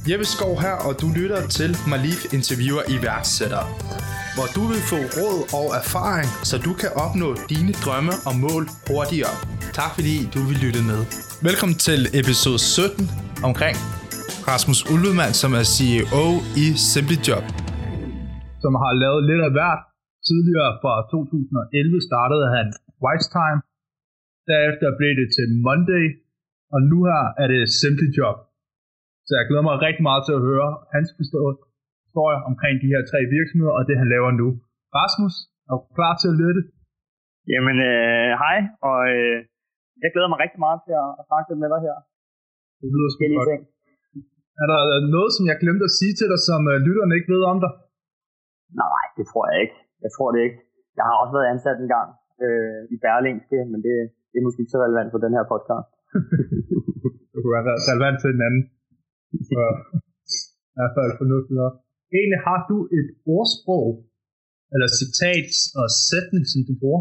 Jeppe Skov her, og du lytter til Malif interviewer iværksættere, hvor du vil få råd og erfaring, så du kan opnå dine drømme og mål hurtigere. Tak fordi du vil lytte med. Velkommen til episode 17 omkring Rasmus Ulvemann, som er CEO i SimplyJob, som har lavet lidt af hvert. Tidligere fra 2011 startede han Wisetime, derefter blev det til Monday, og nu her er det SimplyJob. Så jeg glæder mig rigtig meget til at høre hans historie omkring de her 3 virksomheder og det han laver nu. Rasmus, er du klar til at lytte? Jamen, hej, og jeg glæder mig rigtig meget til at snakke lidt med dig her. Det lyder sgu godt. Er der noget, som jeg glemte at sige til dig, som lytterne ikke ved om dig? Nej, det tror jeg ikke. Jeg tror det ikke. Jeg har også været ansat en gang i Berlingske, men det er måske ikke så relevant for den her podcast. Det kunne være relevant til den anden. Så i hvert fald fornuftigt nok. Egentlig har du et ordsprog, eller citat og sætning, som du bruger?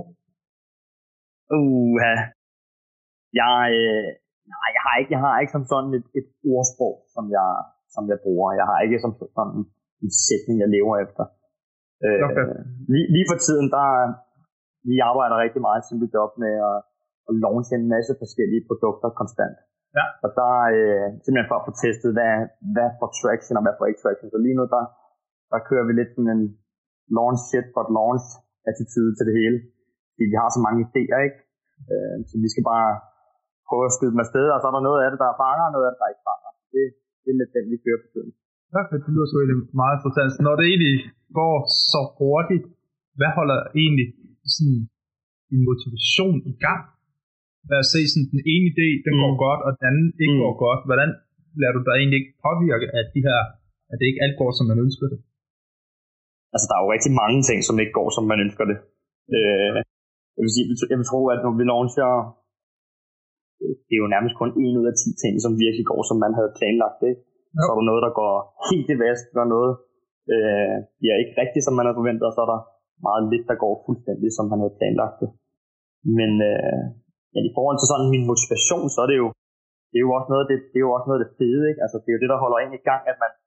Jeg har ikke som sådan et ordsprog, som jeg bruger. Jeg har ikke som sådan en sætning, jeg lever efter. Okay. Lige for tiden, vi arbejder rigtig meget i SimplyJob med at launche en masse forskellige produkter konstant. Ja. Og der simpelthen for at få testet, hvad får traction og hvad får ikke traction. Så lige nu, der kører vi lidt sådan en launch shit for et launch attitude til det hele. Fordi vi har så mange idéer, ikke? Så vi skal bare prøve at skyde dem afsted, og så er der noget af det, der fanger, og noget af det, der ikke fanger. Det er lidt den, vi kører på tiden. Ja, det lyder så egentlig meget interessant. Når det egentlig går så hurtigt, hvad holder egentlig sådan en motivation i gang? Lad os se, sådan den ene idé, den går godt, og den anden ikke går godt. Hvordan lader du dig egentlig ikke påvirke, at det ikke alt går, som man ønsker det? Altså, der er jo rigtig mange ting, som ikke går, som man ønsker det. Jeg vil tro, at når vi launcher, det er jo nærmest kun 1 ud af 10 ting, som virkelig går, som man havde planlagt det. Så er der noget, der går helt i vest, og noget bliver ikke rigtigt, som man havde forventet, og så er der meget lidt, der går fuldstændig, som man havde planlagt det. Men i forhold til sådan min motivation, så er det er jo også noget af det fede, ikke? Altså, det er jo det, der holder en i gang,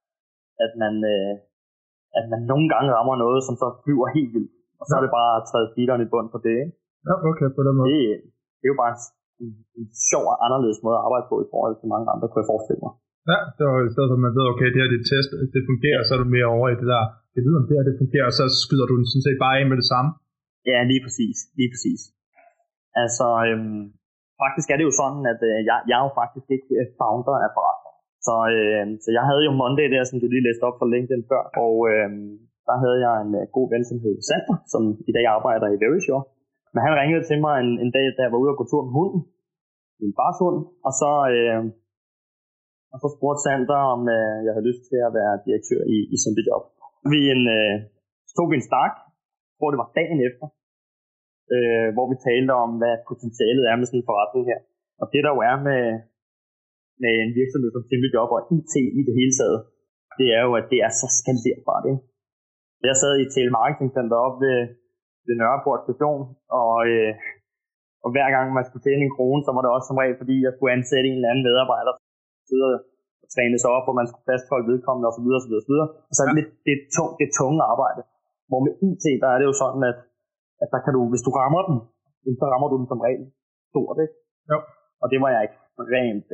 at man nogle gange rammer noget, som så flyver helt vildt. Og så er det bare at træde speederen i bund på det, ikke? Ja, okay, på den måde. Det er jo bare en sjov og anderledes måde at arbejde på i forhold til mange andre, kunne jeg forestille mig. Ja, det var i stedet for, at man ved, okay, det her det test, det fungerer, så er du mere over i det der, det ved om det her det fungerer, og så skyder du den sådan set bare ind med det samme. Ja, lige præcis. Altså, faktisk er det jo sådan, at jeg er jo faktisk ikke founder af forretningen. Så jeg havde jo Monday der, som du lige læste op fra LinkedIn før, og der havde jeg en god ven, som hed Sander, som i dag arbejder i Verisure. Men han ringede til mig en dag, da jeg var ude og gå tur med hunden, en barshund, og så spurgte Sander, om jeg havde lyst til at være direktør i SimplyJob. Vi stod en snak, jeg tror det var dagen efter, hvor vi talte om, hvad potentialet er med sådan en forretning her. Og det der jo er med en virksomhed som SimplyJob og IT i det hele taget, det er jo, at det er så skalerbart, ikke? Jeg sad i et telemarketingcenter oppe ved Nørreport station, og hver gang man skulle tjene 1 krone, så var det også som regel, fordi jeg skulle ansætte en eller anden medarbejder, sidde og træne sig op, hvor man skulle fastholde vedkommende osv. Og så er det lidt det tunge arbejde. Hvor med IT, der er det jo sådan, at der kan du, hvis du rammer den, så rammer du den som regel stort, ikke? Jo. Og det var jeg ekstremt,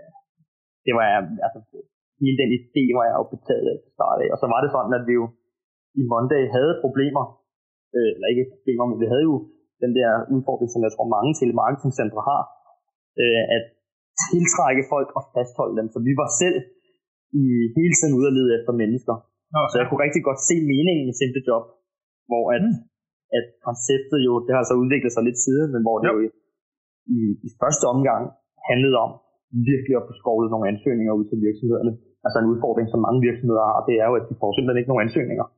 hele den idé var jeg jo betaget af til start af. Og så var det sådan, at vi jo i Monday havde problemer, eller ikke problemer, men vi havde jo den der udfordring, som jeg tror mange telemarketingcentre har, at tiltrække folk og fastholde dem. Så vi var selv i hele tiden ude at lede efter mennesker. Okay. Så jeg kunne rigtig godt se meningen med SimplyJob, hvor at konceptet jo, det har så udviklet sig lidt siden, men hvor det jo i første omgang handlede om virkelig at få skovlet nogle ansøgninger ud til virksomhederne. Altså en udfordring, som mange virksomheder har, det er jo, at de får simpelthen ikke nogen ansøgninger.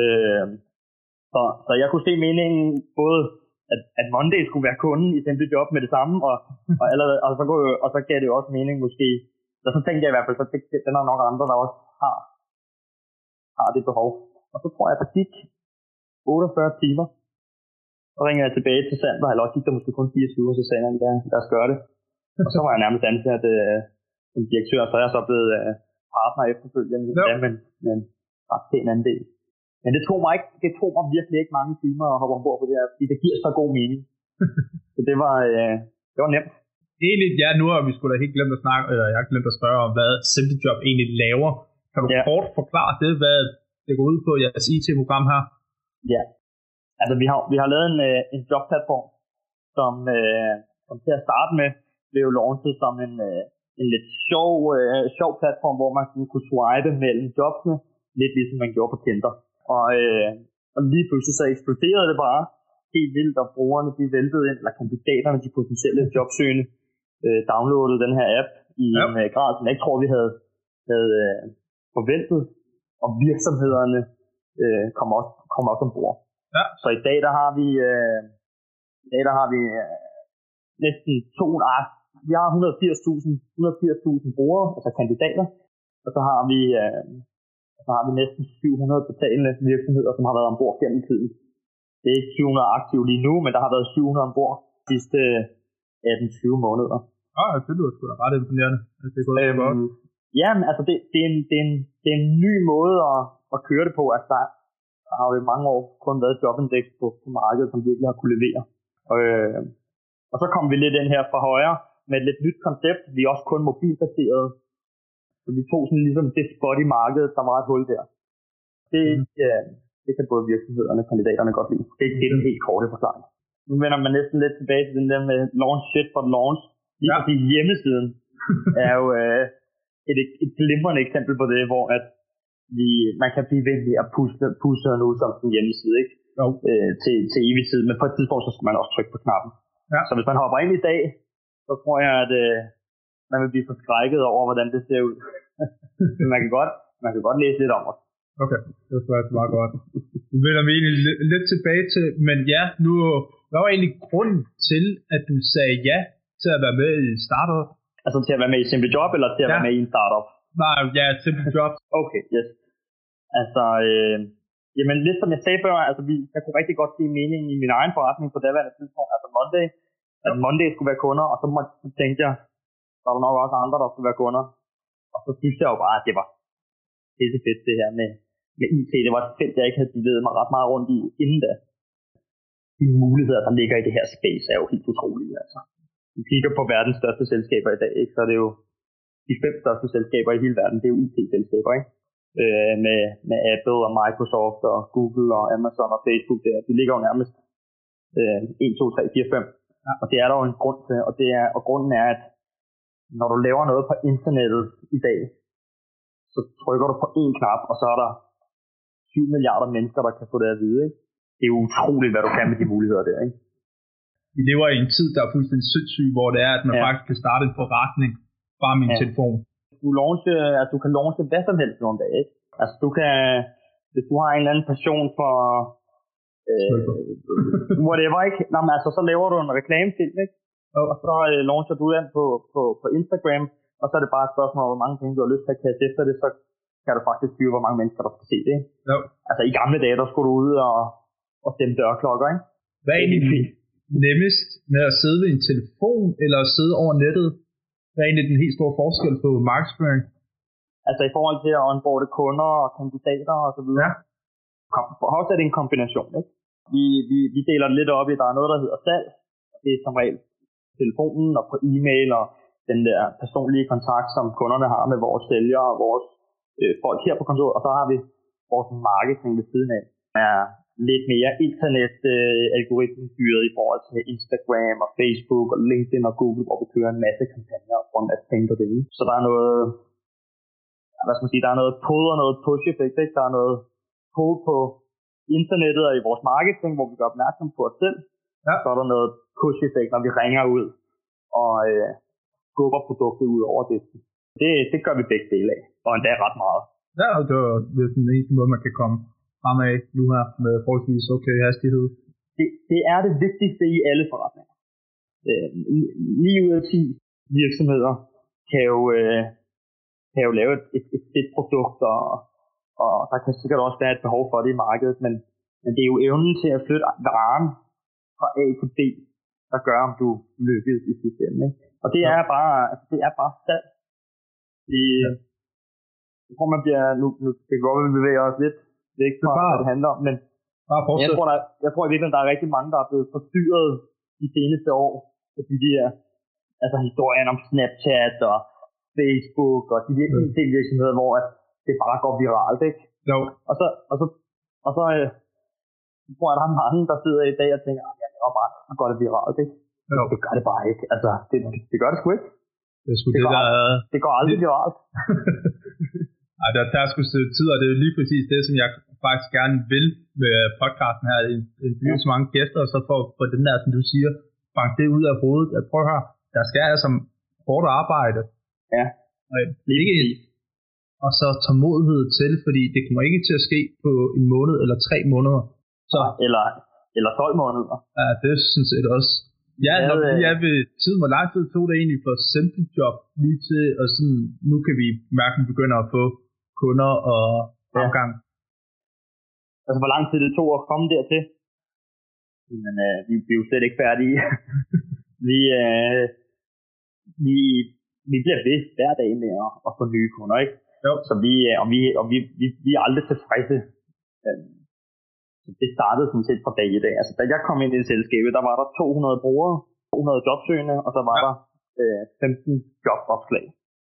Så jeg kunne se meningen både, at Monday skulle være kunden i SimplyJob med det samme, og så gav det jo også mening måske. Så tænkte jeg i hvert fald, så den er nok andre, der også har det behov. Og så tror jeg, at der gik 48 timer. Så ringede jeg tilbage til Sander, eller også gik der måske kun 24, og så sagde han, lad os gøre det. Og så var jeg nærmest ansat som direktør, så er jeg så blevet partner efterfølgende, Ja. men ret pæn andel. Men det tog mig virkelig ikke mange timer at hoppe ombord på det her, fordi det giver så god mening. Så det var nemt. Egentlig, ja, nu har vi sgu da helt glemt at snakke, eller jeg har glemt at spørge om, hvad SimplyJob egentlig laver. Kan du kort forklare det, hvad det går ud på i jeres IT-program her? Ja, altså vi har lavet en jobplatform, som til at starte med blev launchet som en lidt sjov platform, hvor man kunne swipe mellem jobsene, lidt ligesom man gjorde på Tinder. Og lige pludselig så eksploderede det bare helt vildt, og brugerne de væltede ind, eller kandidaterne, de potentielle jobsøgende, downloadede den her app i en grad, som jeg ikke tror, vi havde forventet, og virksomhederne kom også ombord. Ja. Så i dag der har vi næsten vi har 180.000 brugere, altså kandidater, og så har vi næsten 700 betalende virksomheder, som har været ombord gennem tiden. Det er ikke 700 aktive lige nu, men der har været 700 ombord de sidste 18-20 måneder. Det lyder sgu da ret imponerende. Det går godt. Ja, men altså det er en ny måde at køre det på. Altså der har jo i mange år kun været jobindeks på markedet, som virkelig har kunne levere. Og så kom vi lidt ind her fra højre med et lidt nyt koncept. Vi er også kun mobilbaseret. Så vi tog sådan ligesom det spot i markedet, der var et hul der. Det kan både virksomhederne og kandidaterne godt lide. Det er den helt korte forklaring. Nu vender man næsten lidt tilbage til den der med launch shit for launch. Lige fordi hjemmesiden er jo et glimrende eksempel på det, hvor at man kan blive ved med at pusse noget som en hjemmeside, ikke? Til evig tid. Men på et tidspunkt, så skal man også trykke på knappen. Ja. Så hvis man hopper ind i dag, så tror jeg, at man vil blive forskrækket over, hvordan det ser ud. Men man kan godt læse lidt om os. Okay, det var faktisk meget godt. Nu vender vi egentlig lidt tilbage til, men ja, nu, hvad var egentlig grunden til, at du sagde ja til at være med i startup? Altså til at være med i SimplyJob, eller til at være med i en startup? Nej, ja, SimplyJob. Okay, yes. Altså, jamen lidt som jeg sagde før, altså jeg kunne rigtig godt se meningen i min egen forretning på daværende tidspunkt, altså Monday skulle være kunder, og så tænkte jeg, der var nok også andre, der skulle være kunder. Og så synes jeg jo bare, at det var fedt det her med IT. Det var et felt, jeg ikke havde bevæget mig ret meget rundt i inden da. De muligheder, der ligger i det her space, er jo helt utrolige. Altså. Vi kigger på verdens største selskaber i dag, ikke? Så er det jo de 5 største selskaber i hele verden, det er jo IT-selskaber, ikke? Med Apple og Microsoft og Google og Amazon og Facebook, de ligger jo nærmest 1, 2, 3, 4, 5. Ja. Og det er der jo en grund til, og grunden er, at når du laver noget på internettet i dag, så trykker du på én knap, og så er der 7 milliarder mennesker, der kan få det at vide, ikke? Det er jo utroligt, hvad du kan med de muligheder der, ikke? Vi lever i en tid, der er fuldstændig sindssyg, hvor det er, at man faktisk kan starte en forretning bare med en telefon. Du kan launche hvad som helst nogle dage, ikke? Altså du kan, hvis du har en eller anden passion for whatever, ikke? Nå, men altså så laver du en reklamefilm, ikke? Og så launcher du den på Instagram, og så er det bare et spørgsmål om, hvor mange penge du har lyst til at kaste efter det, så kan du faktisk styre, hvor mange mennesker der skal se det, ikke? Jo. Altså i gamle dage, der skulle du ud og stemme dørklokker, ikke? Hvad er egentlig nemmest med at sidde ved en telefon, eller at sidde over nettet? Hvad er egentlig den helt store forskel på markedsføring? Altså i forhold til at onboarde kunder og kandidater og så videre. Ja. For os er det en kombination, ikke? Vi deler det lidt op i, der er noget, der hedder salg. Det er som regel telefonen og på e-mail og den der personlige kontakt, som kunderne har med vores sælgere og vores folk her på kontoret. Og så har vi vores marketing ved siden af. Det er lidt mere internet-algoritmestyret i forhold til Instagram og Facebook og LinkedIn og Google, hvor vi kører en masse kampagner og får en masse penge på det. Så der er noget, der er noget pull og noget push-effekt, ikke? Der er noget pull på internettet og i vores marketing, hvor vi gør opmærksom på os selv. Ja. Så er der noget push-effekt, når vi ringer ud og skubber produktet ud over det. Det gør vi begge dele af, og endda ret meget. Ja, og det er den eneste måde, man kan komme fremad nu her med forholdsvis okay hastighed. Det er det vigtigste i alle forretninger. 9 ud af 10 virksomheder kan jo lave et fedt produkt, og der kan sikkert også være et behov for det i markedet, men det er jo evnen til at flytte varen fra A til B, der gør, om du lykkes i systemet. Ikke? Og det er bare salg. jeg tror, man bliver, nu det kan godt være, vi bevæger os lidt væk fra, hvad det handler om, men jeg tror i virkeligheden, der er rigtig mange, der er blevet forstyrret de seneste år, af de der, altså historien om Snapchat og Facebook og de der IT-virksomheder, hvor det bare går viralt, ikke? Jo. Og så tror jeg, der er mange, der sidder i dag og tænker, ja, det var bare, så går det viralt, ikke? Jo. Det gør det bare ikke. Altså, det gør det sgu ikke. Det går aldrig viralt. Ej, der er sgu tid, og det er jo lige præcis det, som jeg faktisk gerne vil med podcasten her. En så mange gæster, og så få den der, som du siger, banke det ud af hovedet. At prøv at høre, der skal altså hårdt arbejde. Ja, ikke og så tålmodighed til, fordi det kommer ikke til at ske på en måned eller 3 måneder. Så, eller 12 måneder. Ja, det synes jeg også. Ja, når vi er ved tiden, hvor lang tid tog det egentlig for simple job lige til, og sådan, nu kan vi mærke, at vi begynder at få kunder og fremgang. Ja. Altså, hvor lang tid det tog at komme dertil? Men vi er jo slet ikke færdige. vi bliver ved hver dag med at få nye kunder, ikke? Jo. Så vi er aldrig tilfredse. Det startede sådan set fra dag i dag. Altså, da jeg kom ind i selskabet, der var der 200 brugere, 200 jobsøgende, og så var der 15 jobopslag.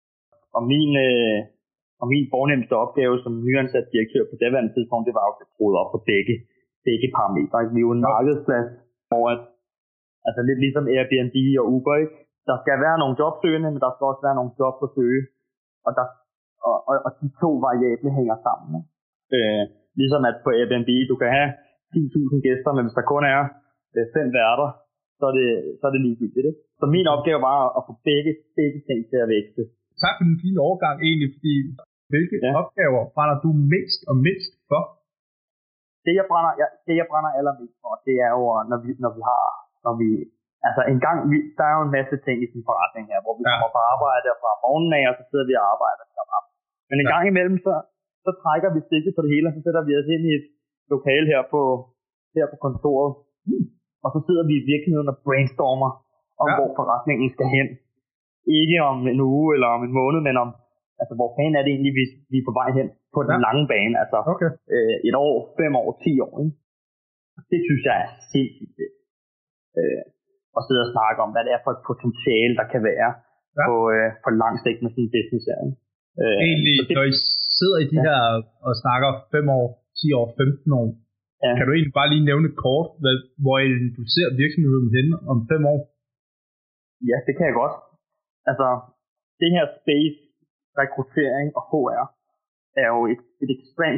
Og min fornemmeste opgave som nyansat direktør på daværende tidspunkt, det var jo at bryde op på begge parametre. Vi er jo en markedsplads, hvor altså lidt ligesom Airbnb og Uber, ikke? Der skal være nogle jobsøgende, men der skal også være nogle jobs at søge. Og de to variable hænger sammen. Ligesom at på Airbnb, du kan have 10.000 gæster, men hvis der kun er 5 værter, så er det ligegyldigt, ikke? Så min opgave var at få begge ting til at vækste. Tak for den fine overgang egentlig, fordi hvilke opgaver brænder du mest og mindst for? Det jeg brænder allermest for, det er jo, når vi altså en gang, der er jo en masse ting i sin forretning her, hvor vi kommer på arbejde fra morgenen af, og så sidder vi og arbejder. Men en gang imellem, så trækker vi stikket på det hele, og så sætter vi os ind i et lokale her på kontoret. Og så sidder vi i virkeligheden og brainstormer om, hvor forretningen skal hen. Ikke om en uge eller om en måned, men om, altså hvor fanden er det egentlig, vi er på vej hen på den lange bane. Altså 1 år, 5 år, 10 år. Ikke? Det synes jeg er sindssygt fedt. At sidde og snakke om, hvad det er for et potentiale, der kan være på lang sigt med sådan en business her. Egentlig, når I sidder i de her og snakker 5 år, 10 år, 15 år, kan du egentlig bare lige nævne kort, hvor du ser virksomheden henne om 5 år? Ja, det kan jeg godt. Altså, det her space, rekruttering og HR er jo et ekstremt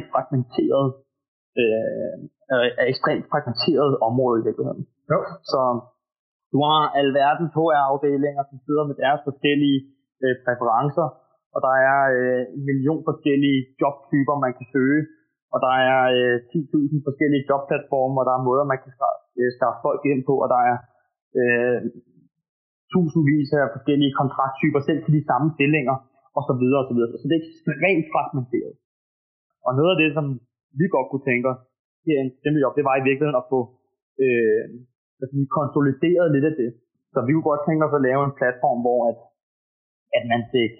fragmenteret område i virkeligheden. Jo. Så du har alverdens HR-afdelinger, som sidder med deres forskellige præferencer, og der er 1 million forskellige jobtyper, man kan søge, og der er 10.000 forskellige jobplatformer, og der er måder, man kan starte folk ind på, og der er tusindvis af forskellige kontrakttyper, selv til de samme stillinger, og så videre, og så videre. Så det er ekstremt fragmenteret. Og noget af det, som vi godt kunne tænke os, det var i virkeligheden at få konsolideret lidt af det. Så vi kunne godt tænke os at lave en platform, hvor at man fik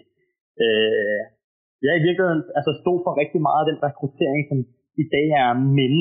i virkeligheden altså stod for rigtig meget af den rekruttering, som i dag er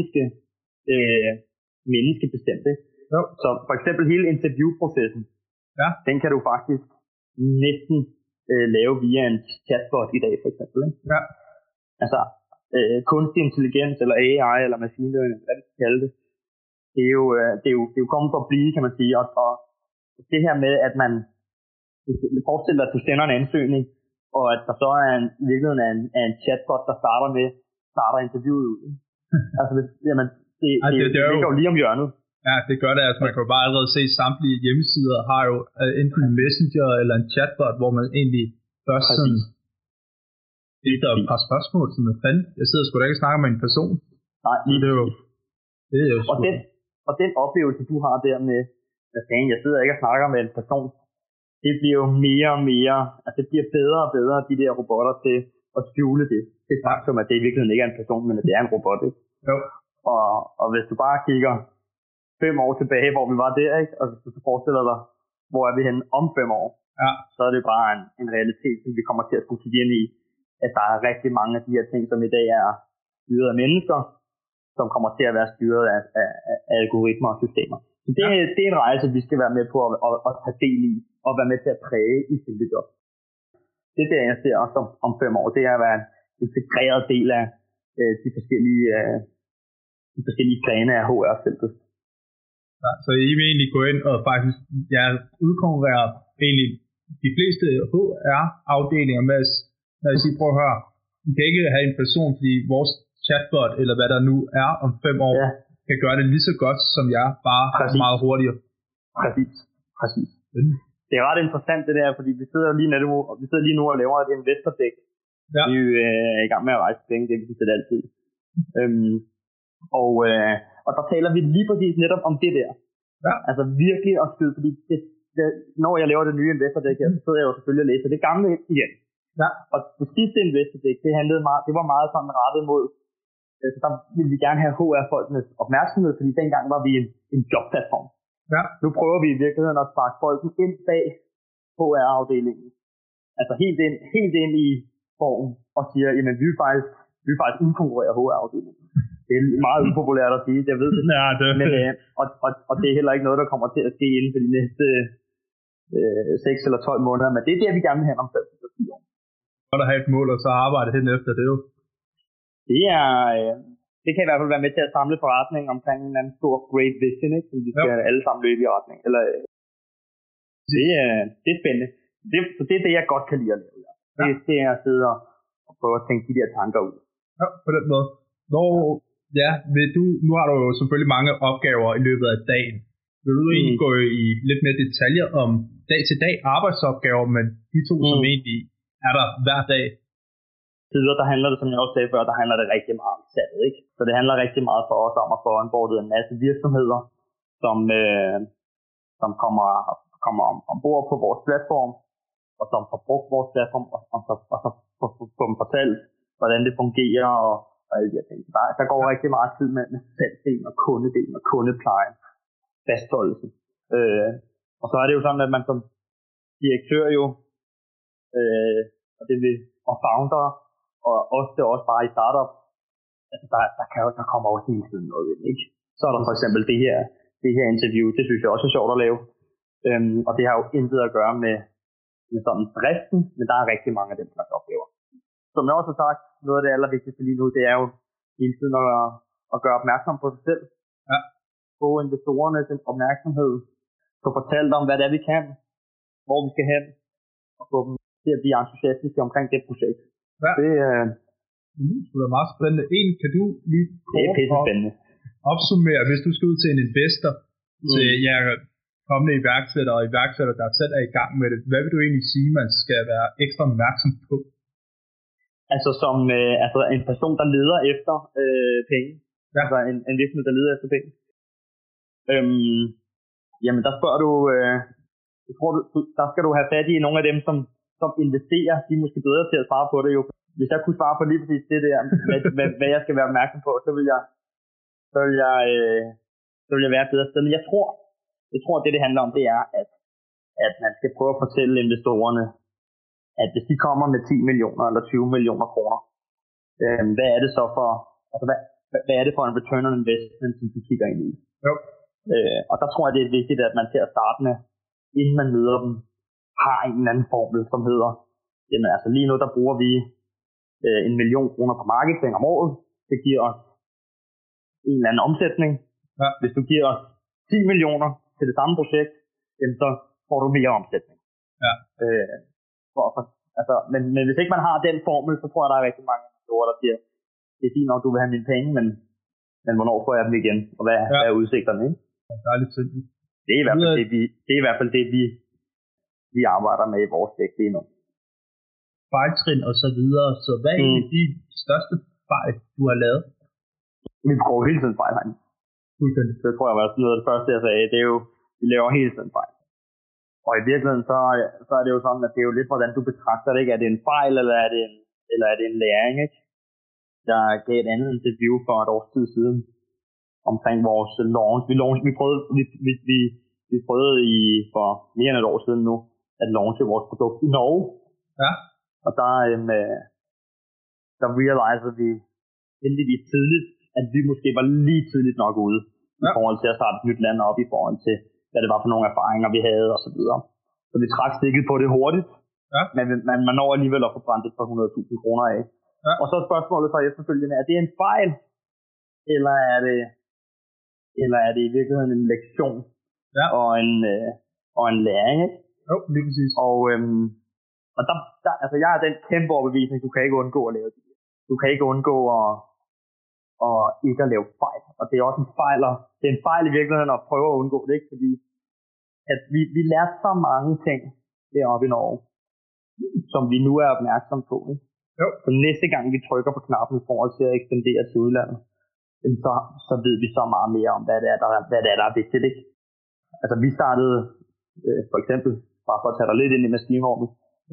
menneskebestemt. Så for eksempel hele interviewprocessen, den kan du faktisk næsten lave via en chatbot i dag, for eksempel. Ikke? Ja. Altså, kunstig intelligens, eller AI, eller machine learning, hvad vi skal kalde det, det er jo kommet for at blive, kan man sige. Og det her med, at man forestiller, at du sender en ansøgning, og at der så er i virkeligheden er en chatbot, der starter interviewet ud. Altså, det ligger jo lige om hjørnet. Ja, det gør det. Altså, man kan jo bare allerede se, samtlige hjemmesider har jo enten en messenger eller en chatbot, hvor man egentlig først sådan stiller et par spørgsmål, som er fanden. Jeg sidder sgu da ikke og snakker med en person. Nej, det er jo og den oplevelse, du har der med, jeg sidder ikke og snakker med en person, det bliver jo mere og mere, altså det bliver bedre og bedre, de der robotter til at skjule det. Det er faktum, at det i virkeligheden ikke er en person, men at det er en robot, ikke? Jo. Og hvis du bare kigger 5 år tilbage, hvor vi var der, ikke? Og hvis du forestiller dig, hvor er vi henne om 5 år, så er det bare en realitet, som vi kommer til at skulle kigge ind i at der er rigtig mange af de her ting, som i dag er styret af mennesker, som kommer til at være styret af algoritmer og systemer. Så det er en rejse, vi skal være med på at tage del i, og være med til at præge i sit job. Det er det, jeg ser også om 5 år. Det er at være en integreret del af de forskellige grene af HR-feltet. Ja, så I vil egentlig gå ind og faktisk udkonkurrere egentlig de fleste HR-afdelinger med at sige, prøv at høre, vi kan ikke have en person, fordi vores chatbot, eller hvad der nu er om 5 år, kan gøre det lige så godt som jeg, bare meget hurtigere. Præcis. Det er ret interessant det der, fordi vi sidder lige nu og laver et investor deck. Ja. Vi er i gang med at rejse penge, det er vi sådan altid. Og der taler vi lige præcis netop om det der. Ja. Altså virkelig at skyde, fordi når jeg laver det nye investor deck her, så sidder jeg jo selvfølgelig og læser det gamle igen. Ja. Og det sidste investor deck, det var meget sådan rettet mod, så der ville vi gerne have HR-folkenes opmærksomhed, fordi dengang var vi en jobplatform. Ja. Nu prøver vi i virkeligheden at sparke folken ind bag HR-afdelingen. Altså helt ind i formen og siger, jamen vi vil faktisk udkonkurrere HR-afdelingen. Det er meget upopulært at sige, jeg ved det. Ja, det. Men, og det er heller ikke noget, der kommer til at ske inden for de næste 6 eller 12 måneder, men det er det, vi gerne vil have om 5-10 år. Og der har et mål, og så arbejde hen efter det jo. Det kan i hvert fald være med til at samle forretning omkring en anden stor great vision, ikke? Som vi skal alle sammen løbe i retning. Eller, det er spændende. Så det er det, jeg godt kan lide at lave. Ja. Det er at sidde og prøve at tænke de der tanker ud. Ja, på den måde. Nu har du jo selvfølgelig mange opgaver i løbet af dagen. Vil du egentlig gå i lidt mere detaljer om dag-til-dag arbejdsopgaver, men de to, som egentlig er der hver dag? Der handler det, som jeg også sagde før, der handler det rigtig meget om salget, ikke? Så det handler rigtig meget for os om at få onboardet en masse virksomheder, som kommer ombord på vores platform, og som får brugt vores platform, og så få dem fortalt, hvordan det fungerer, og alle de her ting. Der går rigtig meget tid med salgsdelen og kundedelen og kundeplejen, fastholdelsen. Og så er det jo sådan, at man som direktør og founder, og også bare i startup, altså der kommer jo hele tiden noget ind, ikke? Så er der for eksempel det her interview, det synes jeg også er sjovt at lave. Og det har jo intet at gøre med sådan driften, men der er rigtig mange af dem slags opgaver. Som jeg også har sagt, noget af det allervigtigste lige nu, det er jo hele tiden at gøre opmærksom på sig selv. Ja. Få investorernes opmærksomhed. Få fortalt om, hvad det er, vi kan, hvor vi skal hen, og få dem til at blive entusiastiske omkring det projekt. Ja. Det er meget spændende. Kan du lige opsummere, hvis du skal ud til en investor, til kommende iværksætter og iværksætter, der selv er i gang med det, hvad vil du egentlig sige, man skal være ekstra opmærksom på? Altså som en person, der leder efter penge. Ja. Altså en virksomhed, der leder efter penge. Jamen der spørger du, jeg tror der skal du have fat i nogle af dem, som investerer. De er måske bedre til at svare på det jo. Hvis jeg kunne svare på lige præcis det der, hvad jeg skal være opmærksom på, så vil jeg være et bedre sted. Men jeg tror det handler om, det er, at man skal prøve at fortælle investorerne, at hvis de kommer med 10 millioner eller 20 millioner kroner, hvad er det så for, altså hvad er det for en return on investment, som de kigger ind i? Jo. Og der tror jeg, det er vigtigt, at man til at starte med, inden man møder dem, har en eller anden formel, som hedder, jamen altså lige nu, der bruger vi 1 million kroner på marketing om året. Det giver os en eller anden omsætning. Ja. Hvis du giver os 10 millioner til det samme projekt, så får du mere omsætning. Ja. Men hvis ikke man har den formel, så tror jeg, der er rigtig mange investorer, der siger, det er fint nok, du vil have mine penge, men hvornår får jeg dem igen? Og hvad er udsigterne? Ikke? Det er lidt simpelt. Det er i hvert fald det, vi arbejder med i vores dæk lige nu. Fejltrin og så videre. Så hvad er egentlig de største fejl, du har lavet? Vi går hele tiden fejl herinde. Det tror jeg var noget af det første, jeg sagde. Det er jo, vi laver hele tiden fejl. Og i virkeligheden, så er det jo sådan, at det er jo lidt, hvordan du betragter det. Ikke? Er det en fejl, eller er det en læring? Ikke? Jeg gav et andet interview for et års tid siden omkring vores launch. Vi prøvede for mere end et år siden nu at launche vores produkt i Norge. Ja. Og der realizede vi heldigvis tidligt, at vi måske var lige tidligt nok ude, i forhold til at starte et nyt land op, i forhold til, hvad det var for nogle erfaringer, vi havde, og så videre. Så vi trak stikket på det hurtigt, men man når alligevel at få brændt et par 100.000 kroner af. Ja. Og så er spørgsmålet så efterfølgende, er det en fejl, eller er det i virkeligheden en lektion og en læring, ikke? Jo, lige præcis. Og der, altså jeg er den kæmpe overbevisning, du kan ikke undgå at lave det. Du kan ikke undgå at ikke at lave fejl. Og det er også en fejl, det er en fejl i virkeligheden at prøve at undgå det, ikke? Fordi at vi lærer så mange ting deroppe i Norge, som vi nu er opmærksom på, ikke? Jo. Så næste gang vi trykker på knappen i forhold til at ekspandere til udlandet, så ved vi så meget mere om, hvad det er, der er vigtigt, ikke? Altså vi startede, for eksempel, bare for at tage dig lidt ind i maskinrummet,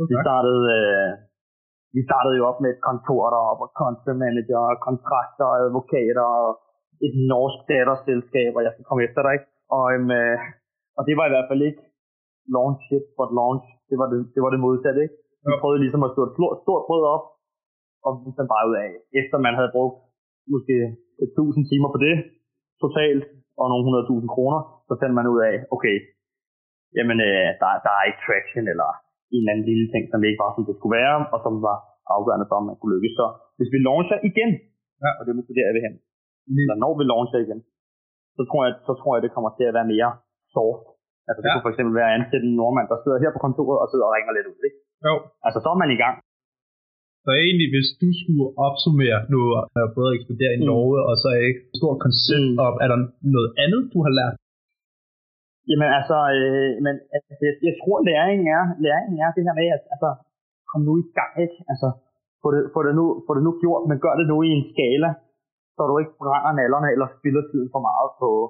vi startede jo op med et kontor deroppe, og country manager, og kontrakter, og advokater, og et norsk datterselskab, og jeg skal komme efter dig, ikke? Og det var i hvert fald ikke launch shit for launch, det var det modsatte, ikke? Vi prøvede ligesom at stå et stort brød op, og vi fandt bare ud af, efter man havde brugt måske 1000 timer på det, totalt, og nogle 100.000 kroner, så fandt man ud af, okay, jamen der er ikke traction, eller en eller anden lille ting, som ikke var, som det skulle være, og som var afgørende for, om man kunne lykkes. Så hvis vi launcher igen, og det er måske der, jeg vil hen, eller når vi launcher igen, så tror jeg, det kommer til at være mere soft. Altså det kunne for eksempel være at ansætte en nordmand, der sidder her på kontoret og sidder og ringer lidt ud, ikke? Jo. Altså så er man i gang. Så egentlig, hvis du skulle opsummere noget, både at ekspedere i Norge, og så et stort koncept op, er der noget andet, du har lært? Jamen altså, jeg tror læringen er det her med, at altså, kom nu i gang, ikke? Altså, få det nu gjort, men gør det nu i en skala, så du ikke brænder nallerne, eller spilder tiden for meget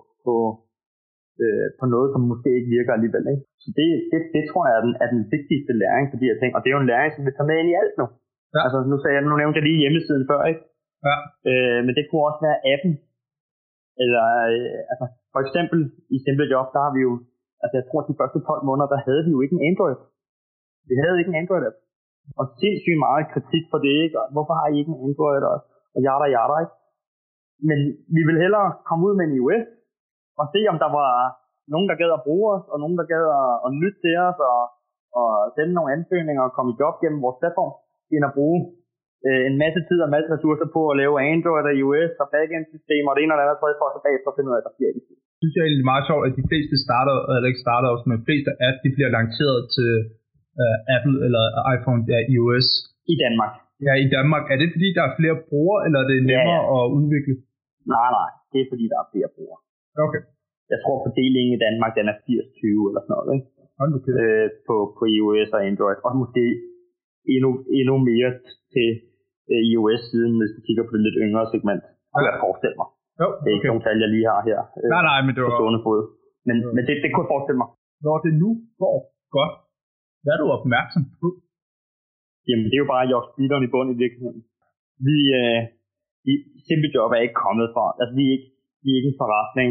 på noget, som måske ikke virker alligevel, ikke? Så det tror jeg er den vigtigste læring for de her ting, og det er jo en læring, som vi tager med ind i alt nu. Ja. Altså, nu nævnte jeg lige hjemmesiden før, ikke? Ja. Men det kunne også være appen. Eller, altså, for eksempel i Simple Job, der har vi jo, altså jeg tror, de første 12 måneder, der havde vi jo ikke en Android. Vi havde ikke en Android-app. Og sindssygt meget kritik for det, ikke? Og hvorfor har I ikke en Android, og yada, ikke? Men vi vil hellere komme ud med en iOS, og se, om der var nogen, der gad at bruge os, og nogen, der gad at lytte til os, og sende nogle ansøgninger og komme i job gennem vores platform, end at bruge en masse tid og masse ressourcer på at lave Android og iOS og backend-systemer, og det ene og det andet tredje for at bagefter finde ud af, at der bliver ikke. Jeg synes jeg egentlig meget sjovt, at de fleste startups, men de fleste apps, de bliver lanceret til Apple eller iPhone, der iOS. I Danmark. Ja, i Danmark. Er det fordi, der er flere brugere, eller er det nemmere at udvikle? Nej, det er fordi, der er flere brugere. Okay. Jeg tror, fordelingen i Danmark, den er 80-20 eller sådan noget, ikke? Okay. På iOS og Android, og måske endnu mere til iOS-siden, hvis du kigger på det lidt yngre segment, kunne jeg forestille mig. Jo, det er ikke nogle tal, jeg lige har her nej, men det var... på stående fod. Men det kunne jeg forestille mig. Når det nu går godt, hvad er du opmærksom på? Jamen, det er jo bare at jogge speederen i bunden i virkeligheden. Simple Job er ikke kommet fra, altså vi er ikke en forretning,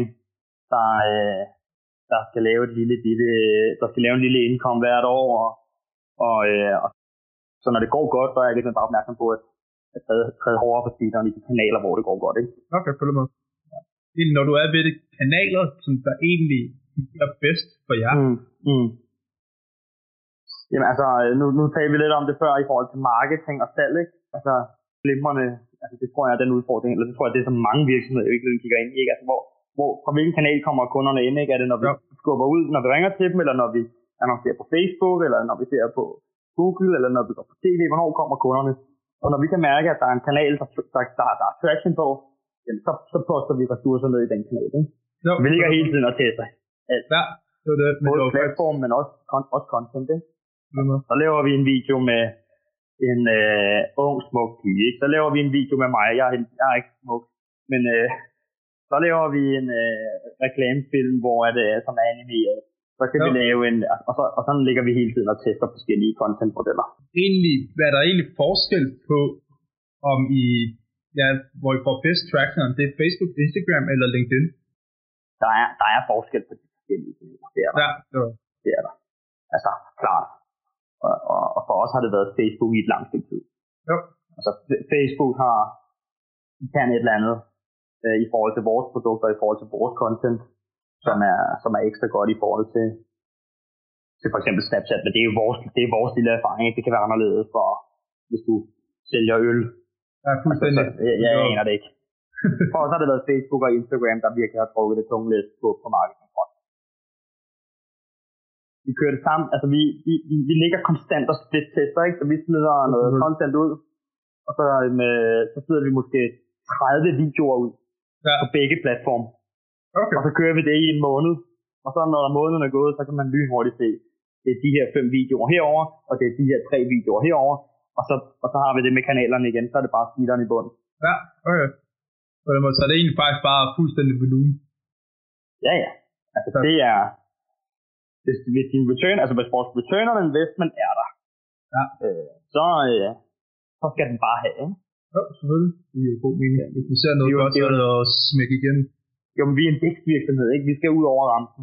der skal lave en lille indkom hvert år, og så når det går godt, så er jeg lidt bare opmærksom på, at træde hårdere på speederen i de kanaler, hvor det går godt, ikke? Okay, følg med. Når du er ved det kanaler, som der egentlig er bedst for jer? Jamen altså, nu taler vi lidt om det før i forhold til marketing og salg, ikke? Altså, glimrende, altså det tror jeg er den udfordring, eller det tror jeg, det er så mange virksomheder, jo ikke kigger ind i, ikke? Altså, fra hvilken kanal kommer kunderne ind, ikke? Er det, når vi skubber ud, når vi ringer til dem, eller når vi annoncerer på Facebook, eller når vi ser på Google, eller når vi går på TV, hvornår kommer kunderne? Og når vi kan mærke, at der er en kanal, der er traction på, jamen, så poster vi ressourcer ned i den kanal, ikke? Jo, vi ligger hele tiden og tester. Altså, ja, det var det. Både platform, men også content, ikke? Så laver vi en video med en ung, smuk pige, ikke? Så laver vi en video med mig, jeg er ikke smuk, men så laver vi en reklamefilm, hvor som er animeret. Så kan vi lave og sådan ligger vi hele tiden og tester forskellige content-modeller. Hvad er der egentlig forskel på, om hvor I får bedst traction, om det er Facebook, Instagram eller LinkedIn? Der er forskel på de forskellige ting. Det er der. Ja, det er der. Altså, klart. Og for os har det været Facebook i et langt stykke tid. Jo. Altså Facebook kan et eller andet i forhold til vores produkter, i forhold til vores content, som er ekstra godt i forhold til for eksempel Snapchat, men det er vores lille erfaring. Det kan være anderledes for, hvis du sælger øl. Ja, fuldstændig. Altså, jeg aner det ikke. For os har det været Facebook og Instagram, der virkelig har trukket det tunge læs på markedsfront. Vi kører det sammen, altså vi ligger konstant og split-tester, ikke? Så vi smider noget content ud, og så smider vi måske 30 videoer ud på begge platforme. Okay. Og så kører vi det i en måned, og så når måneden er gået, så kan man lynhurtigt se, det er de her 5 videoer herover, og det er de her 3 videoer herover, og så har vi det med kanalerne igen, så er det bare speederen i bunden. Ja, okay. Så er det egentlig faktisk bare fuldstændig volumen. Ja. Altså det er, hvis din return, altså hvis vores return on investment er der, så skal den bare have, ikke? Ja, selvfølgelig. Det er jo god mening. Hvis vi ser noget godt, så er det at smække igen. Jo, men vi er en vækstvirksomhed, ikke? Vi skal ud over rampen.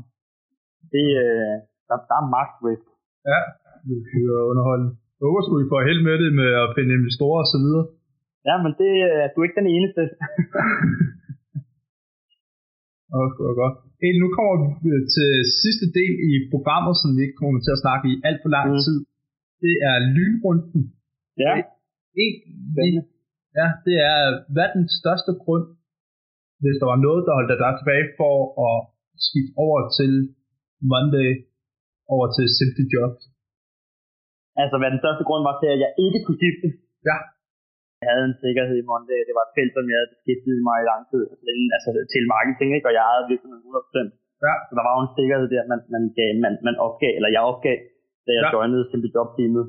Der er magtrisk. Ja, det er underholdende. Jeg håber sgu, I får held med det med at finde investorer og så videre. Ja, men du er ikke den eneste. Det var godt. Nu kommer vi til sidste del i programmet, som vi ikke kommer til at snakke i alt for lang tid. Det er lynrunden. Ja. Det er, hvad er den største grund, hvis der var noget, der holdt dig tilbage for at skifte over til Monday, over til Simply Jobs? Altså, hvad den største grund var til, at jeg ikke kunne skifte? Ja. Jeg havde en sikkerhed i Monday. Det var et felt, som jeg havde beskæftiget mig i lang tid. Altså til marketing, ikke? Og jeg havde virksomheden 100%. Ja. Så der var jo en sikkerhed der, man opgav, eller jeg opgav, da jeg joinede Simply Job-teamet.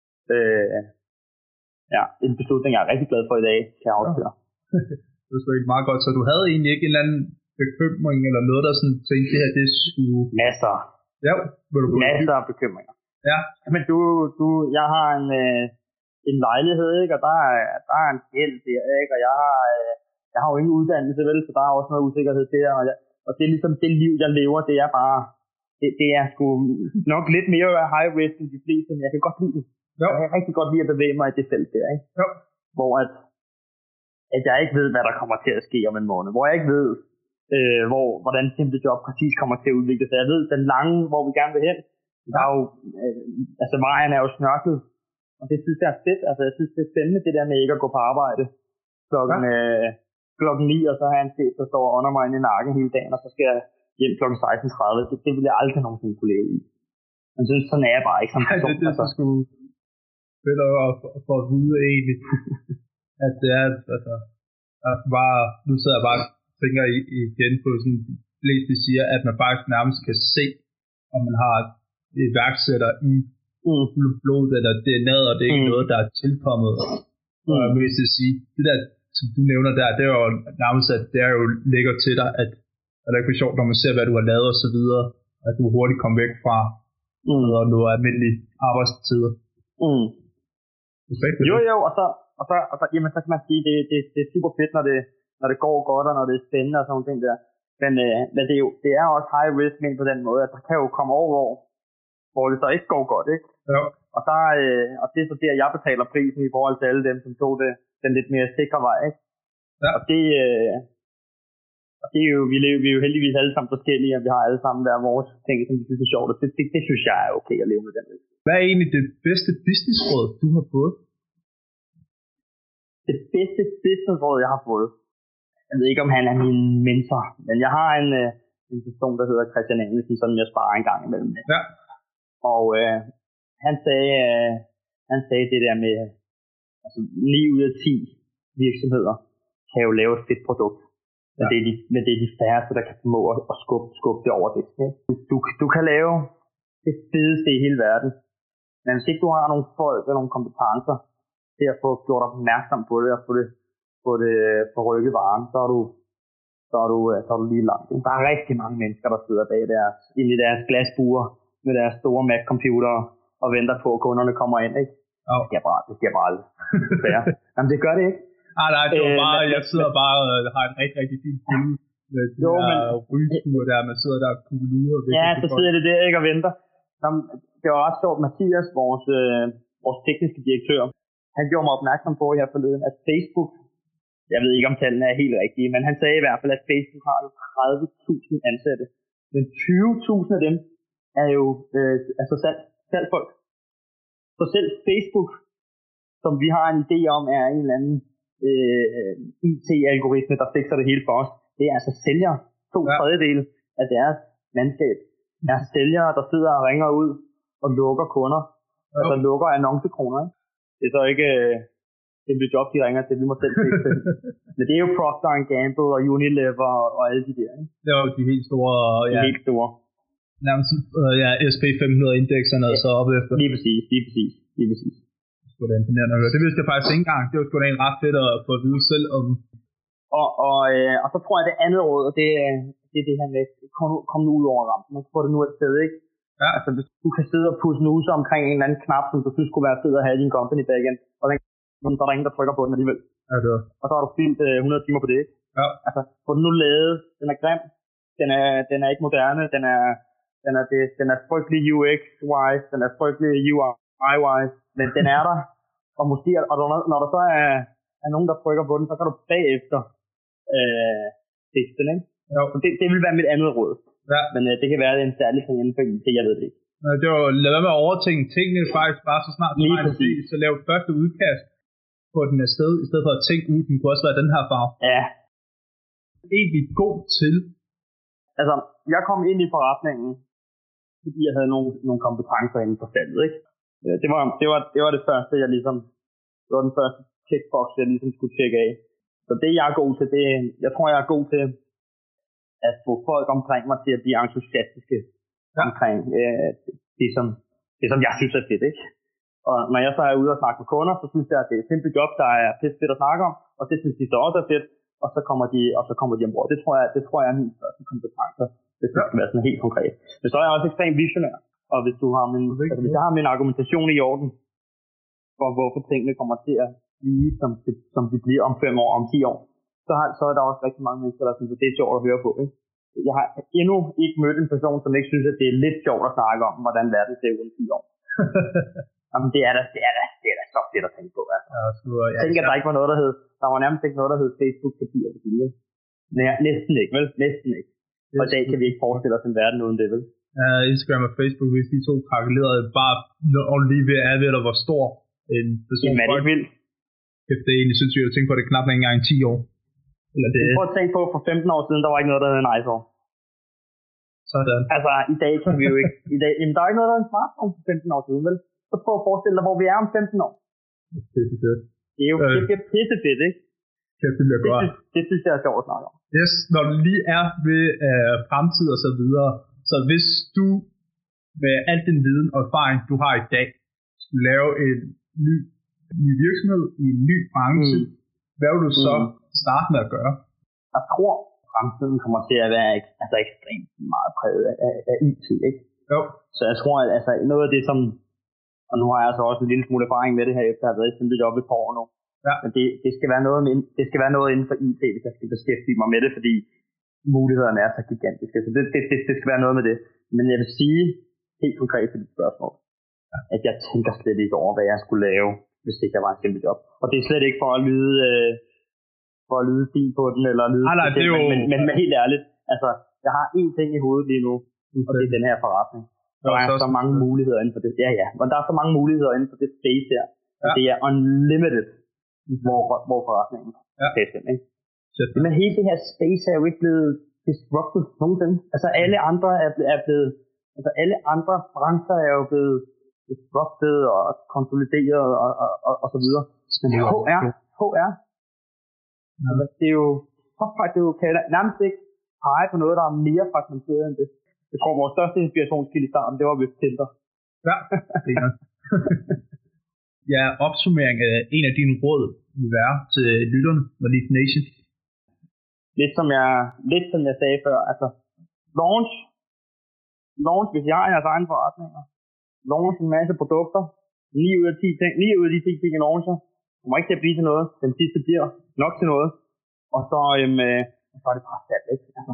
En beslutning, jeg er rigtig glad for i dag, kan jeg afsløre. Det var sgu ikke meget godt. Så du havde egentlig ikke en eller anden bekymring, eller noget, der sådan tænkte, det her, det skulle... Masser. Ja, masser af bekymringer. Ja. Men jeg har en lejlighed, ikke? Og der er en gæld der, ikke? Og jeg har jo ingen uddannelse, vel? Så der er også noget usikkerhed der. Og det er ligesom det liv, jeg lever, det er bare... Det er sgu nok lidt mere high risk end de fleste, men jeg kan godt lide det. Jo. Jeg kan rigtig godt lide at bevæge mig i det felt der, ikke? Jo. Hvor at jeg ikke ved, hvad der kommer til at ske om en måned. Hvor jeg ikke ved, hvordan Simply Job præcis kommer til at udvikle sig. Jeg ved, den lange, hvor vi gerne vil hen, der er jo, vejen er jo snørklet. Og det synes jeg er fedt. Altså, jeg synes, det er spændende, det der med ikke at gå på arbejde klokken 9, og så har jeg en chef, der står under mig i nakken hele dagen, og så skal jeg hjem klokken 16:30. Det vil jeg aldrig nogensinde kunne leve i. Men sådan er jeg bare ikke som person. Det er sgu fedt at få at vide egentlig, at det er, bare, nu sidder jeg bare og tænker igen på sådan, de fleste siger, at man faktisk nærmest kan se, om man har iværksætter i blodet eller DNA, og det er ikke noget, der er tilkommet. Og jeg vil sige, det der, som du nævner der, det er jo nærmest, at det er jo lækker til dig, at det er ikke sjovt, når man ser, hvad du har lavet og så videre, at du hurtigt kommer væk fra noget almindelige arbejdstider. Jo, og så jamen, så kan man sige, det er super fedt, når det går godt, og når det er spændende og sådan nogle ting der. Men det er også high risk men på den måde, at der kan jo komme over, hvor det så ikke går godt, ikke? Ja. Og det er så der, jeg betaler prisen i forhold til alle dem, som tog den lidt mere sikre vej, ikke? Ja. Og det er jo, vi er jo heldigvis alle sammen forskellige, og vi har alle sammen hver vores ting, som vi synes er sjovt, og det synes jeg er okay at leve med den. Hvad er egentlig det bedste businessråd, du har fået? Det bedste businessråd, jeg har fået? Jeg ved ikke, om han er min mentor, men jeg har en person, der hedder Christian Engelsen, som jeg sparer en gang imellem med. Ja. Og han sagde det der med, altså 9 ud af 10 virksomheder kan jo lave et fedt produkt. Men det er de færreste, der kan formå at skubbe det over det. Du kan lave det fedeste i hele verden, men hvis ikke du har nogle folk og nogle kompetencer til at få gjort opmærksom på det og få det forrykket varen, så er du lige langt. Der er rigtig mange mennesker, der sidder bag inde i deres glasbuer med deres store Mac-computere og venter på, at kunderne kommer ind, ikke? Oh. Det sker bare aldrig. Jamen, det gør det ikke. Nej, det var bare, jeg sidder bare og har en rigtig, rigtig fin film med de rygeture der, man sidder der og kugler. Ja, så sidder det der, ikke, og venter. Det var ret sjovt, Mathias, vores tekniske direktør, han gjorde mig opmærksom på her forleden, at Facebook, jeg ved ikke om tallene er helt rigtige, men han sagde i hvert fald, at Facebook har 30.000 ansatte. Men 20.000 af dem er jo altså salgsfolk. Så selv Facebook, som vi har en idé om, er en eller anden IT-algoritme, der fikser det hele for os. Det er altså sælgere. 2/3 af deres mandskab er sælgere, der sidder og ringer ud og lukker kunder. Altså lukker annoncekroner. Ikke? Det er så ikke et job, de ringer til. Vi må selv fikse det. Men det er jo Procter & Gamble og Unilever og alle de der. Ikke? Det er jo de helt store. De helt store. Nærmest SP 500-indekserne og så op efter. Lige præcis. Det er imponerende at høre. Det vidste jeg faktisk ikke engang. Det var sgu da en ret fedt at få at vide selv om. Og så tror jeg, det andet råd, og det er det her med, kom nu ud over rampen. Få det nu et sted, ikke? Ja. Altså, hvis du kan sidde og pusse nuse omkring en eller anden knap, som du synes kunne være fed at have i din company backend, og så er der ingen, der trykker på den alligevel. Ja, det var. Og så har du fyldt 100 timer på det, ikke? Ja. Altså, få den nu lavet. Den er grim. Den er ikke moderne. Den er frygtelig UX-wise. Den er frygtelig UI-wise. Men den er der. Og måske, og når der så er nogen, der trykker på den, så kan du bagefter fikse den, ikke? Jo. Så det vil være mit andet råd. Ja. Men det kan være, at det er en særlig ting inden for IT, jeg ved det ikke. Det var lad være med at overtænke tingene faktisk bare så snart du har en idé, så lav et første udkast på den afsted, i stedet for at tænke ud, den kunne også være den her farve. Ja. Egentlig god til. Altså, jeg kom ind i forretningen, fordi jeg havde nogle kompetencer inden for feltet, ikke? Det var det første, det var den første checkbox, jeg ligesom skulle tjekke af. Så det jeg er god til, jeg tror jeg er god til at få folk omkring mig til at blive entusiastiske omkring det, som jeg synes er fedt, ikke? Og når jeg så er ude og snakke med kunder, så synes jeg, at det er et simpelt job, der er fedt at snakke om, og det synes de så også er fedt, og så kommer de ombord. Det tror jeg er min største kompetence, hvis det skal være sådan helt konkret. Men så er jeg også ekstremt visionær, og hvis jeg har min argumentation i orden, for hvorfor tingene kommer til at blive, som de bliver om 5 år, om 10 år, så er der også rigtig mange mennesker, der synes, at det er sjovt at høre på, ikke? Jeg har endnu ikke mødt en person, som ikke synes, at det er lidt sjovt at snakke om, hvordan verden ser ud om 10 år. Jamen, det er da så fedt at tænke på. Altså. Jeg tænker, at der ikke var noget, der var nærmest ikke noget, der hed Facebook-papir. Næsten ikke, vel? Næsten ikke. Og i dag kan vi ikke forestille os en verden uden det, vel? Instagram og Facebook, hvis de to kalkulerede bare lige ved at ved, hvor stor en person er det ikke vildt? Det er egentlig sindssygt at tænke på, det knap ikke engang 10 år. Eller det... Prøv at tænke på, for 15 år siden, der var ikke noget, der hed en iPhone. Sådan. Altså, i dag kan vi jo ikke... Jamen, der er ikke noget, der hed en smartphone for 15 år siden, vel? Så prøv at forestille dig, hvor vi er om 15 år. Det er jo pissefedt, ikke? Det synes jeg er sjovt at snakke om. Yes, når du lige er ved fremtid og så videre, så hvis du med al den viden og erfaring, du har i dag, skulle lave en ny virksomhed i en ny branche, hvad vil du så starte med at gøre? Jeg tror, fremtiden kommer til at være ekstremt meget præget af IT, ikke? Jo. Så jeg tror, at noget af det, som... Og nu har jeg så også en lille smule erfaring med det her, efter at have været i et job et par år nu. Ja. Men det skal være noget inden for IT, hvis jeg skal beskæftige mig med det, fordi mulighederne er så gigantiske. Så det skal være noget med det. Men jeg vil sige helt konkret til dit spørgsmål, at jeg tænker slet ikke over, hvad jeg skulle lave, hvis det ikke var en simpel job. Og det er slet ikke for at lyde fint på den, eller lyde det er jo... men helt ærligt, altså, jeg har én ting i hovedet lige nu, og det er den her forretning. Der er så mange muligheder inden for det. Ja, men der er så mange muligheder inden for det space her. Ja. Det er unlimited, hvor forretningen er fedt, ikke? Men hele det her space er jo ikke blevet disrupted nogensinde. Altså alle andre er blevet, altså alle andre brancher er jo blevet disrupted og konsolideret og så videre. Men HR, altså, det er jo kan nærmest ikke pege på noget, der er mere fragmenteret end det. Jeg tror, vores største inspirationskilde i starten, det var vist Tinder. Ja, det er ja, opsummering af en af dine råd vil være til lytterne med Leaf Nation. Lidt som jeg sagde før, altså launch, hvis jeg har jeres egen forretninger, launch en masse produkter, 9 ud af 10 ting i launcher, kommer ikke til at blive til noget, den sidste bliver nok til noget, og så er det bare sat, ikke? Altså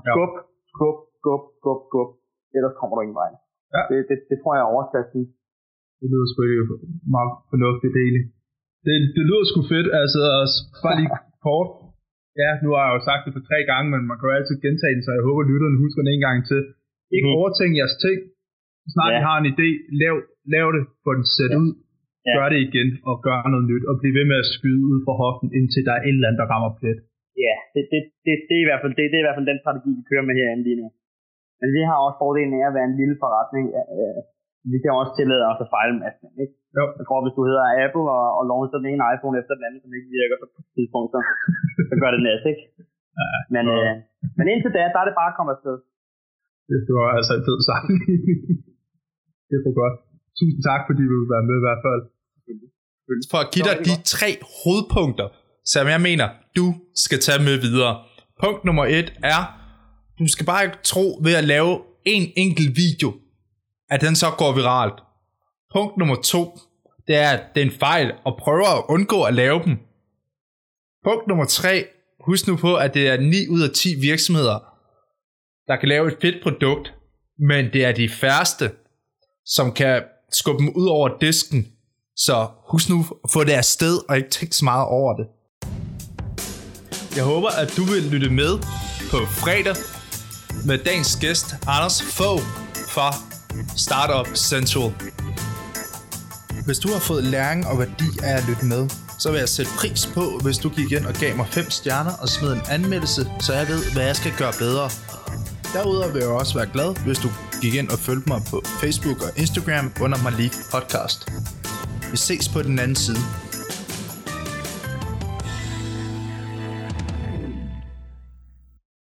skub, ellers kommer du ingen vej. Ja. Det tror jeg er overskriften. Det lyder sgu meget fornuftigt egentlig. Det lyder sgu fedt, altså bare lige kort. Ja, nu har jeg jo sagt det for 3 gange, men man kan jo altid gentage den, så jeg håber, lytterne husker den en gang til. Ikke overtænk jeres ting. Snart I har en idé, lav det, få den sæt ud, gør det igen, og gør noget nyt, og bliv ved med at skyde ud fra hoften, indtil der er et eller andet, der rammer plet. Ja, det er i hvert fald det er i hvert fald den strategi, vi kører med herinde lige nu. Men vi har også fordelen af at være en lille forretning. Vi kan også tillade os at fejle en masse, ikke? Jo. Jeg tror, hvis du hedder Apple og launcher den ene iPhone efter den anden, som ikke virker, så på et tidspunkt, så gør det næste, ikke? Ja, men indtil da, der er det bare at komme afsted. Det var altså en fed sammenligning. Det er for godt. Tusind tak, fordi du vil være med i hvert fald. For at give dig de 3 hovedpunkter, som jeg mener, du skal tage med videre. Punkt nummer 1 er, du skal bare ikke tro ved at lave en enkelt video, at den så går viralt. Punkt nummer 2, det er, at det er en fejl, og prøver at undgå at lave dem. Punkt nummer 3, husk nu på, at det er 9 ud af 10 virksomheder, der kan lave et fedt produkt, men det er de færreste, som kan skubbe dem ud over disken. Så husk nu at få det afsted, og ikke tænke så meget over det. Jeg håber, at du vil lytte med på fredag med dagens gæst, Anders Fogh fra Startup Central. Hvis du har fået læring og værdi af at lytte med, så vil jeg sætte pris på, hvis du gik ind og gav mig 5 stjerner og smed en anmeldelse, så jeg ved, hvad jeg skal gøre bedre. Derudover vil jeg også være glad, hvis du gik ind og følgte mig på Facebook og Instagram under Malik Podcast. Vi ses på den anden side.